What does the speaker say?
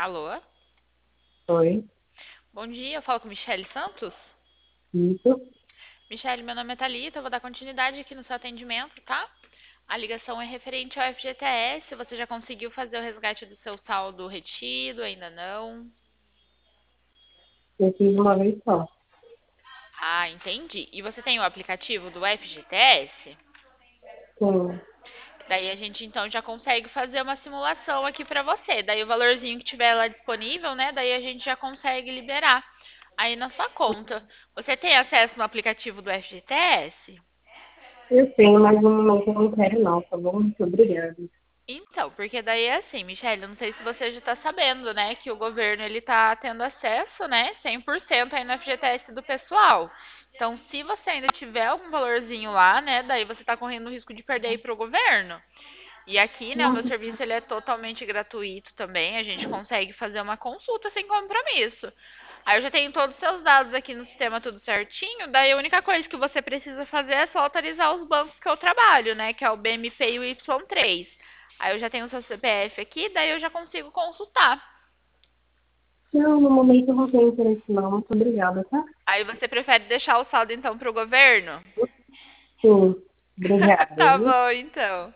Alô? Oi, Bom dia, eu falo com Michele Santos. isso. Michele, meu nome é Thalita, eu vou dar continuidade aqui no seu atendimento, tá? A ligação é referente ao FGTS. Você já conseguiu fazer o resgate do seu saldo retido? Ainda não? Eu fiz uma vez só. Ah, entendi. E você tem o aplicativo do FGTS? Sim. Daí a gente então já consegue fazer uma simulação aqui pra você. Daí o valorzinho que tiver lá disponível, né? Daí a gente já consegue liberar aí na sua conta. Você tem acesso no aplicativo do FGTS? Eu tenho, mas no momento eu não quero não, tá bom? Muito obrigada. Então, porque daí é assim, Michelle, eu não sei se você já está sabendo, né, que o governo ele tá tendo acesso, né, 100% aí no FGTS do pessoal. Então, se você ainda tiver algum valorzinho lá, né, daí você está correndo o risco de perder aí pro governo. E aqui, né, o meu Nossa, serviço ele é totalmente gratuito também, a gente consegue fazer uma consulta sem compromisso. Aí eu já tenho todos os seus dados aqui no sistema tudo certinho, daí a única coisa que você precisa fazer é só autorizar os bancos que eu trabalho, né, que é o BMP e o Y3. Aí eu já tenho o seu CPF aqui, daí eu já consigo consultar. não, no momento eu não tenho interesse não. Muito obrigada, tá? Aí você prefere deixar o saldo então pro governo? Sim, obrigada, Tá viu? bom, então.